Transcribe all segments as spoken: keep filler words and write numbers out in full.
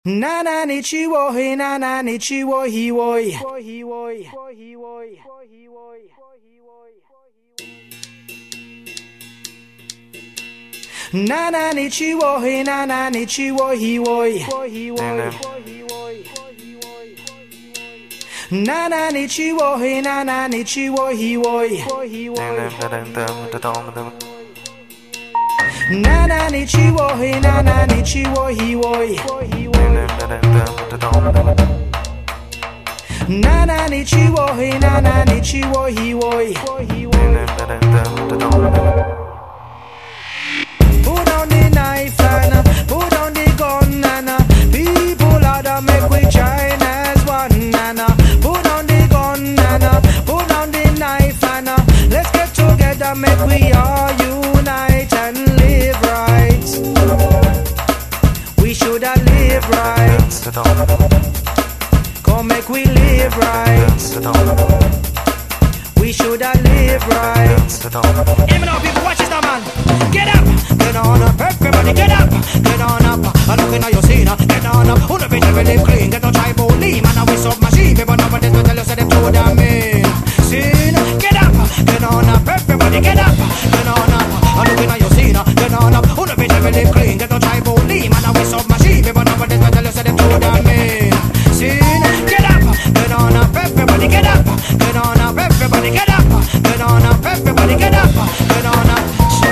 Na na ni chi wo he na na ni chi wo he wo. Na na ni chi wo he na na ni chi wo he wo. Na na ni chi wo he na na ni chi wo he wo. Na na ni chi wo he na na ni chi wo he wo. Na na ni chi wo he na na ni chi wo he wo. Put down the knife and put down the gun and people are the make we join as one and put down the gun and put down the knife and let's get together, make we all unite and live right. We should have live right. Come make we live right. We should have live right. Even though people watch this now, man. Get up, get on up, everybody get up, get on up. I'm looking at your scene, get on up. Who the bitch ever live clean, get no try bully. Man, I we submachine, people nowadays will tell us that them too damn mean. Scene, get up, get on up, everybody get up, get on up. I'm looking at your scene, get on up. Who the bitch ever live clean, get no try bully. Man, I we submachine, people nowadays will tell us that them too damn mean. Scene, get up, get on up, everybody get up, get on up, everybody get up, get on up, everybody get up, get on up.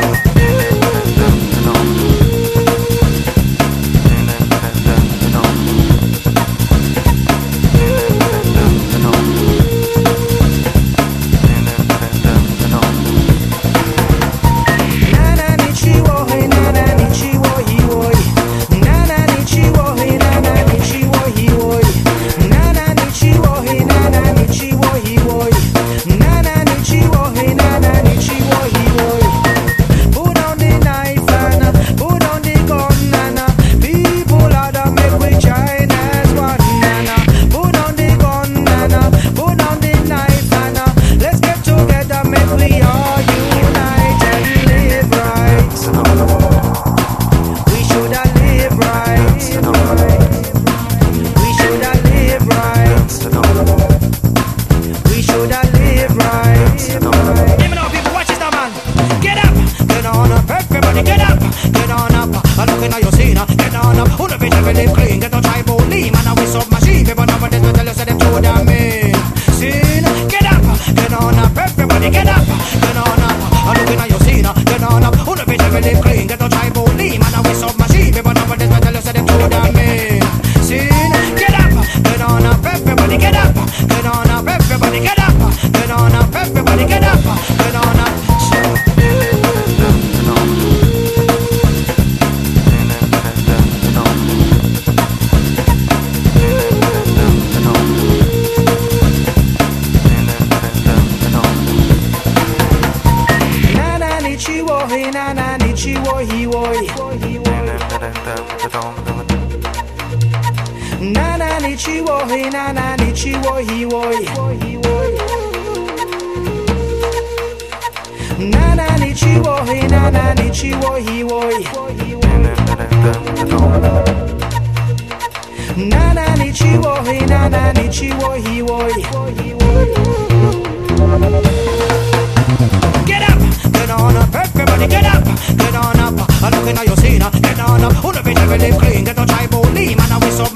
Na na ni chi wo he na na ni chi wo he wo. Na na ni chi wo he na na ni chi wo he wo. Na na ni chi wo he na na ni chi wo he wo. Get up, get on up, everybody get up, get on up. I'm looking at your scene, get on up. Who the bitch ever live clean, get no try bully, man, I we so